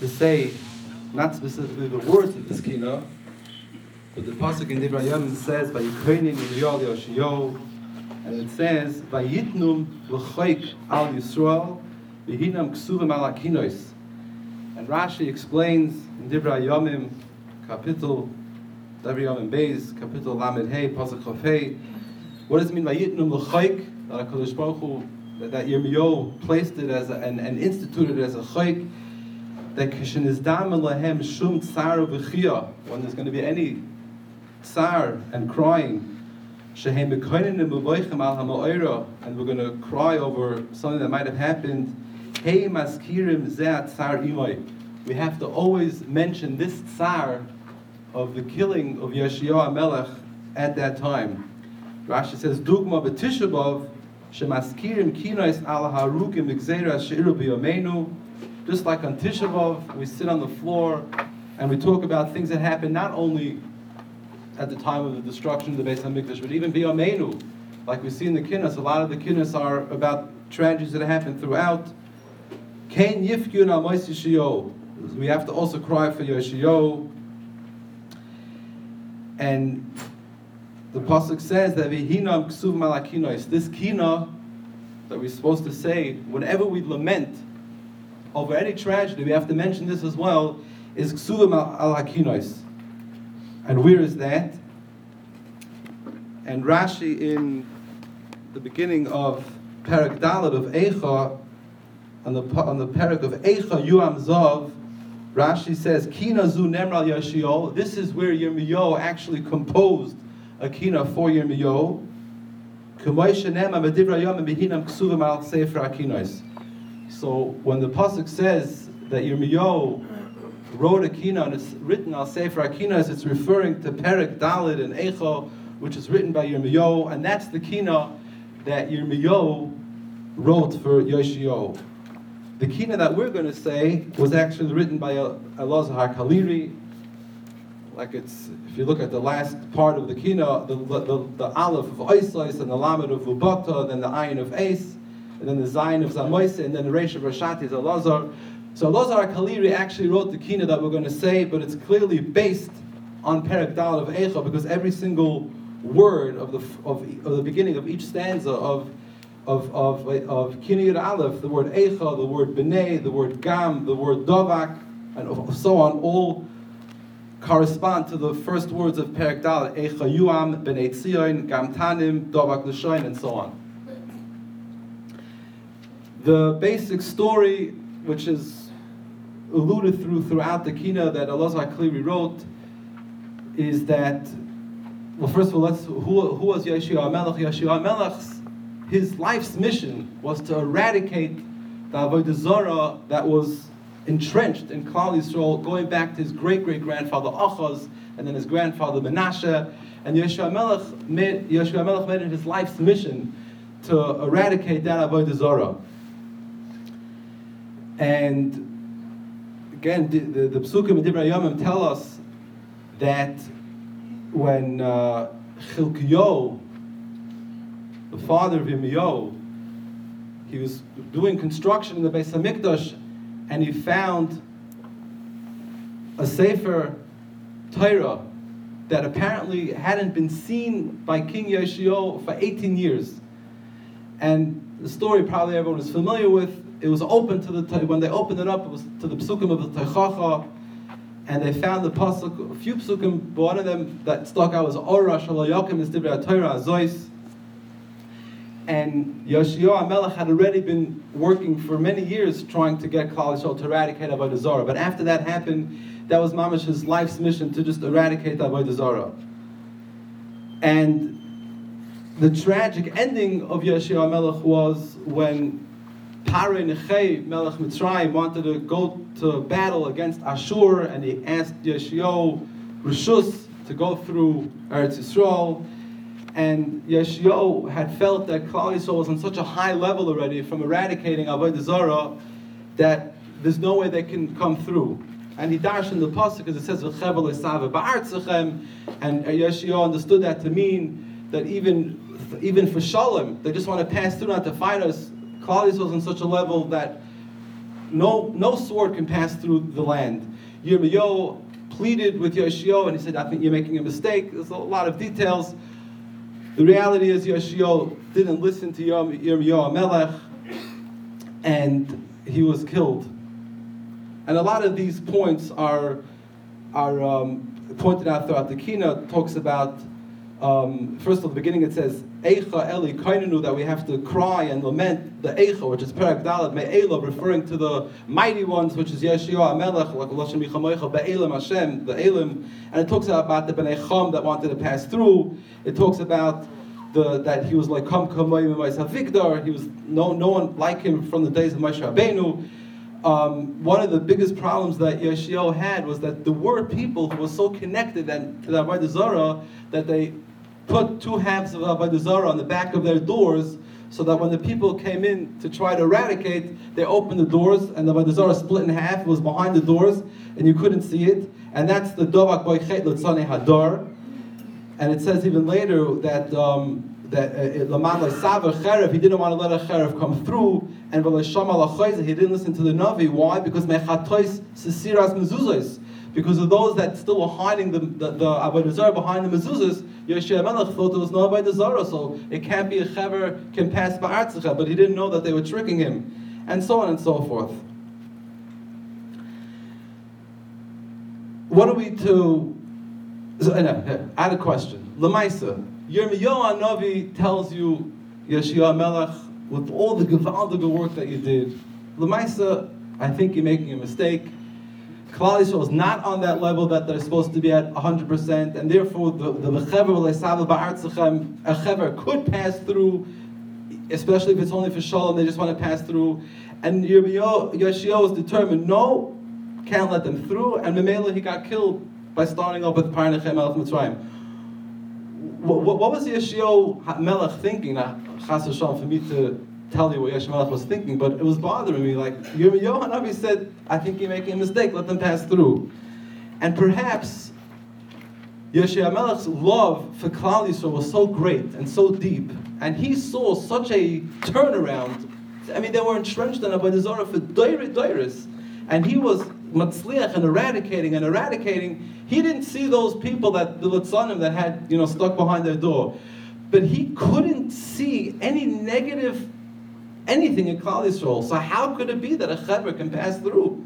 to say, not specifically the words of this kina, but the pasuk in Divrei Yomim says, "Vayikoinin Yol Yoshio," and it says, "Vayitnum l'choik al Yisrael, v'hinam ksuvim al hakinois." And Rashi explains in Divrei Yomim, Divrei Yomim Beis, Kapitel Lamed Hey, Pasuk Chof Hey, what does it mean by Yitnum l'choik? That HaKadosh Baruch Hu, that Yirmiyahu placed it as and instituted it as a choik, that Kishenizdam Lahem Shum Tsar V'chia, when there's going to be any tsar and crying, Shehem B'koinim B'voichem Al HaMa'ira, and we're going to cry over something that might have happened. Hey Maskirim Zeh Tsar Imoy. We have to always mention this tsar of the killing of Yoshiyahu Melech at that time. Rashi says, Dugma B'Tisha B'Av Shemaskirim Kinois Al Harugim Gzeira Sheiru B'Yomeinu. Just like on Tisha B'Av, we sit on the floor and we talk about things that happened not only at the time of the destruction of the Beis HaMikdash, but even B'Yomeinu. Like we see in the Kinnos, a lot of the Kinnos are about tragedies that happened throughout. Kain Yifkyun Al Mois Yoshiyahu. We have to also cry for Yoshiyahu. And the pasuk says that V'hinam Ksuv Malakinois. This kina that we're supposed to say whenever we lament over any tragedy, we have to mention this as well, is Ksuvim al Hakinois. And where is that? And Rashi in the beginning of Perek Dalet of Eicha, on the Perek of Eicha Yuam Zav, Rashi says, Kina zu nemral Yoshiyahu. This is where Yirmiyahu actually composed a kina for Yirmiyahu. K'moy shenema b'divrei Yomim b'hinam ksuvim al sefer hakinois. So when the pasuk says that Yirmiyahu wrote a kina and it's written al sefer hakinois, it's referring to Perek Dalet and Eicha, which is written by Yirmiyahu, and that's the kina that Yirmiyahu wrote for Yoshiyahu. The kina that we're going to say was actually written by Elazar HaKaliri. Like it's, if you look at the last part of the kina, the aleph of Oisais and the lamed of Ubata, then the ayin of Eis, and then the zayin of Zamoise, and then the resh of Rashati is Elazar. So Elazar HaKaliri actually wrote the kina that we're going to say, but it's clearly based on Perek Dalet of Eicha, because every single word of the beginning of each stanza of Kiniyat Aleph, the word Eicha, the word B'nai, the word Gam, the word Dovak, and so on, all correspond to the first words of Perek Dalet, Eicha Yuam, B'nai Tzion, Gam Tanim, Dovak L'shoin, and so on. The basic story, which is alluded throughout the Kina that Elazar HaKaliri wrote, is that, well, first of all, who was Yoshiyahu Melech? Yoshiyahu Melech's his life's mission was to eradicate the Avodah Zarah that was entrenched in Klal Yisrael, going back to his great-great-grandfather Achaz, and then his grandfather Menashe. And Yoshiyahu Melech made it his life's mission to eradicate that Avodah Zarah. And again, the Psukim in Divrei Yomim tell us that when Chilkiyahu, the father of Yirmiyahu, he was doing construction in the Beis HaMikdash, and he found a Sefer Torah that apparently hadn't been seen by King Yoshiyahu for 18 years. And the story probably everyone is familiar with. It was open when they opened it up, it was to the Psukim of the Teichacha, and they found the pasuk, a few Psukim, but one of them that stuck out was Ora Shalo Yokim is Divrei Torah Azois. And Yoshiyahu Melech had already been working for many years trying to get Klal Yisrael to eradicate Avodah Zarah. But after that happened, that was mamash his life's mission, to just eradicate Avodah Zarah. And the tragic ending of Yoshiyahu Melech was when Paroi Nechei, Melech Mitzrayim, wanted to go to battle against Ashur, and he asked Yoshiyahu Rishus to go through Eretz Yisrael. And Yoshiyahu had felt that Klal Yisrael was on such a high level already from eradicating Avodah Zarah that there's no way they can come through. And he darshan the pasuk because it says V'chevel esav ba'artzachem, and Yoshiyahu understood that to mean that even for Shalom, they just want to pass through, not to fight us. Klal Yisrael is on such a level that no sword can pass through the land. Yirmiyahu pleaded with Yoshiyahu, and he said, I think you're making a mistake. There's a lot of details. The reality is Yoshiyahu didn't listen to Yirmiyahu Melech, and he was killed. And a lot of these points are pointed out throughout the Kina. Talks about, first of all, the beginning it says, Eicha Eli Kainenu, that we have to cry and lament the Eicha, which is Perak Dalet Me'ela, referring to the mighty ones, which is Yeshua HaMelech, like Lashon Michamoicha, Be'elim Hashem, the Elim. And it talks about the Bnei Cham that wanted to pass through. It talks about that he was like Kam Kamayim Ma'aseh Victor. He was no one like him from the days of Moshe Rabbeinu. One of the biggest problems that Yoshiyahu had was that there were people who were so connected to the Avodah Zarah that they put two halves of Avodah Zarah on the back of their doors, so that when the people came in to try to eradicate, they opened the doors and the Avodah Zarah split in half. It was behind the doors and you couldn't see it. And that's the Dovak Boichet L'Tzanei Hadar. And it says even later that he didn't want to let a cherev come through, and he didn't listen to the Navi. Why? Because because of those that still were hiding the Avodah Zarah behind the mezuzahs. Yoshiyahu Melech thought there was no Avodah Zarah, so it can't be a chever can pass ba'artzecha, but he didn't know that they were tricking him, and so on and so forth. What are we to? I had a question. Lamaisa, Yirmiyahu Hanavi tells you, Yoshiyahu Melech, with all the gewaldige work that you did, Lamaisa, I think you're making a mistake. Klal Yisrael is not on that level that they're supposed to be at 100%, and therefore the Mechaver V'Leisava Ba'artzachem, a Chever could pass through, especially if it's only for Shalom, they just want to pass through. And Yoshiyahu was determined, no, can't let them through, and Memela he got killed by starting up with Parnechem Melech Mitzrayim. What was Yoshiyahu Melech thinking? Now, Chas v'Shalom, for me to tell you what Yoshiyahu Melech was thinking, but it was bothering me. Like, Yirmiyahu Hanavi said, I think you're making a mistake, let them pass through. And perhaps Yoshiyahu Melech's love for Klal Yisrael was so great and so deep, and he saw such a turnaround. I mean, they were entrenched in Avodah Zarah for doiris, and he was matzliach and eradicating. He didn't see those people that the Litzanim that had stuck behind their door, but he couldn't see any negative anything in Klal Yisrael. So how could it be that a chever can pass through?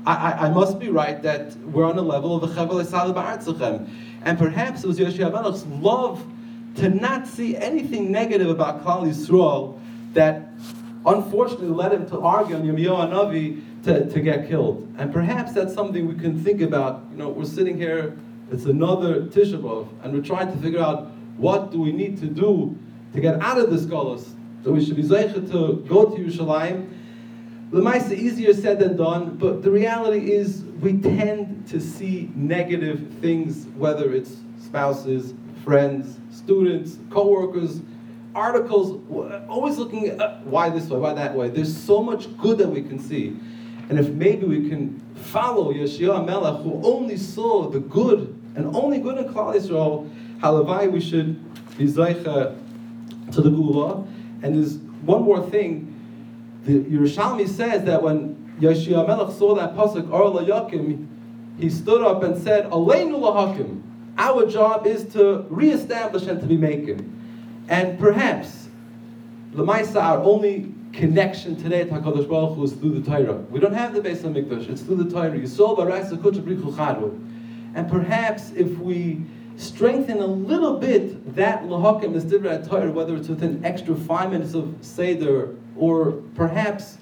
I must be right that we're on a level of a chever l'sal ba'artzachem, and perhaps it was Yoshiyahu Melech's love to not see anything negative about Klal Yisrael that unfortunately led him to argue on Yirmiyahu Hanavi to get killed. And perhaps that's something we can think about. We're sitting here, it's another Tisha B'Av, and we're trying to figure out what do we need to do to get out of this galus. So we should be zeicha to go to Yerushalayim. L'maisa, easier said than done, but the reality is we tend to see negative things, whether it's spouses, friends, students, co-workers, articles, always looking at why this way, why that way. There's so much good that we can see. And if maybe we can follow Yoshiyahu Melech, who only saw the good, and only good in Klal Yisrael, halavai, we should be zeicha to the Gula. And there's one more thing. The Yerushalmi says that when Yoshiyahu Melech saw that pasuk, Or LaYakim, he stood up and said, Aleinu lahakim. Our job is to reestablish and to be making. And perhaps, L'maisa, our only connection today to HaKadosh Baruch Hu is through the Torah. We don't have the Beis HaMikdash, it's through the Torah. Yisol b'Raisa Kuch B'Richu Chadu. And perhaps if we strengthen a little bit that L'Hakim is Divrei Torah, whether it's with an extra 5 minutes of Seder, or perhaps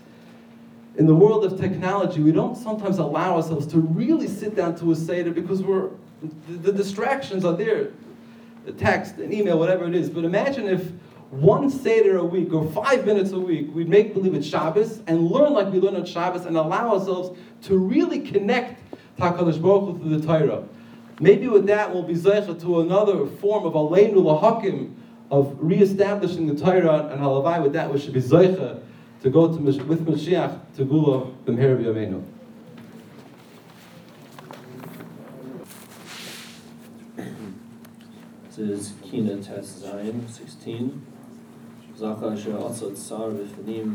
in the world of technology, we don't sometimes allow ourselves to really sit down to a Seder because the distractions are there. The text, an email, whatever it is. But imagine if one Seder a week or 5 minutes a week, we'd make believe it's Shabbos and learn like we learn on Shabbos and allow ourselves to really connect to HaKadosh Baruch Hu through the Torah. Maybe with that we'll be zeicha to another form of Aleinu Lahakim, of re-establishing the Torah, and halavai with that we should be zeicha to go to with Mashiach to Gula b'mher b'yameinu. This is Kina Tes Zayin 16. Zachar Asher Atzot Sar V'Fanim